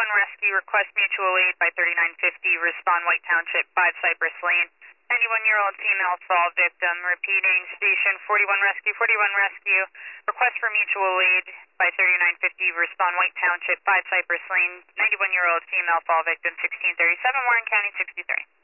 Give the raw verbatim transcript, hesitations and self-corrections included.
forty-one Rescue, request mutual aid by thirty-nine fifty, respond White Township, five Cypress Lane. ninety-one-year-old female fall victim. Repeating, station forty-one Rescue, forty-one Rescue, request for mutual aid by thirty-nine fifty, respond White Township, five Cypress Lane. ninety-one-year-old female fall victim, sixteen thirty-seven, Warren County, sixty-three.